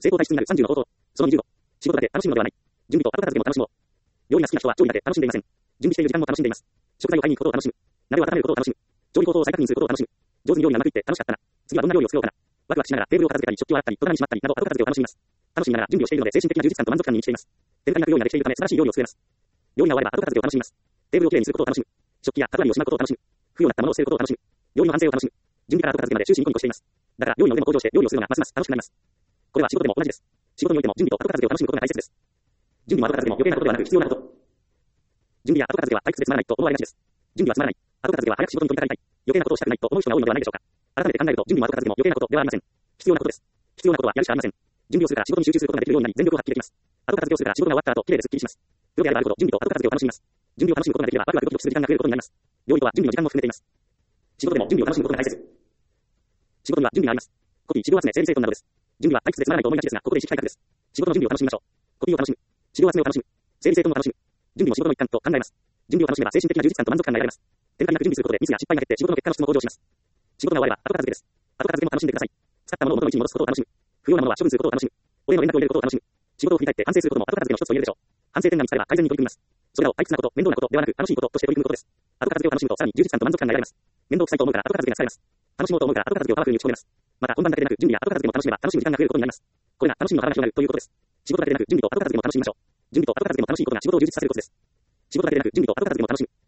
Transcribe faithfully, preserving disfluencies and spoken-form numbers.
成功体質になるさんじゅうの方法。そのにじゅうご。仕事だけ楽しむのではない。準備と後片付けも楽しもう。料理が好きな人は調理だけ楽しんでいません。準備している時間も楽しんでいます。食材を買いに行くことを楽しむ。鍋を温めることを楽しむ。調理工程を再確認することを楽しむ。上手に料理がうまくいって楽しかったな。次はどんな料理を作ろうかな。ワクワクしながらテーブルを片付けたり、食器を洗ったり、戸棚にしまったりなど後片付けを楽しみます。楽しみながら準備をしているので精神的な充実感と満足感に満ちています。手抜かりなく料理ができているため素晴らしい料理を作れます。料理が終われば後片付けを楽しみます。テーブルをきれいにすることを楽しむ。食器や飾りをしまうことを楽しむ。不要なったものを捨てることを楽しむ。料理の完成を楽しむ。準備から後片付けまで終始ニコニコしています。だから料理の腕も向上して料理をするのがますます楽しくなります。これは仕事でも同じです。仕事においても準備と後片付けを楽しむことが大切です。準備も後片付けも余計なことではなく必要なこと。準備や後片付けは退屈でつまらないと思われがちです。準備はつまらない。後片付けは早く仕事に取り掛かりたい。余計なことをしたくないと思う人が多いのではないでしょうか。改めて考えると準備も後片付けも余計なことではありません。必要なことです。必要なことはやるしかありません。準備をするから仕事に集中することができるようになり全力を発揮できます。後片付けをするから仕事が終わった後、きれいでスッキリします。プロであればあるほど準備と後片付けを楽しみます。準備を楽しむことができればワクワクドキドキする時間が増えることになります。料理とは準備の時間も含めています。仕事でも準備を楽しむことが大切。仕事には準備があります。コピー、資料集め、整理整頓などです。準備は退屈でつまらないと思いがちですが、ここで意識改革です。仕事の準備を楽しみましょう。コピーを楽しむ。資料集めを楽しむ。整理整頓を楽しむ。準備も仕事の一環と考えます。準備を楽しめば精神的な充実感と満足感が得られます。手抜かりなく準備することでミスや失敗が減って仕事の結果の質も向上します。仕事が終われば後片付けです。後片付けも楽しんでください。使ったものを元の位置に戻すことを楽しむ。不要なものは処分することを楽しむ。お礼の連絡を入れることを楽しむ。仕事を振り返って反省することも後片付けの一つと言えるでしょう。反省点が見つかれば改善に取り組みます。それらを退屈なこと、面倒なことではなく楽しいこととして取り組むことです。後片付けを楽しむとさらに充実感と満足感が得られます。面倒くさいと思うから後片付けが疲れます。楽しもうと思うから後片付けをパワフルに打ち込めます。また本番だけでなく準備や後片付けも楽しめば楽しむ時間が増えることになります。これが楽しみの幅が広がるということです。仕事だけでなく準備と後片付けも楽しみましょう。準備と後片付けも楽しいことが仕事を充実させることです。仕事だけでなく準備と後片付けも楽しむ。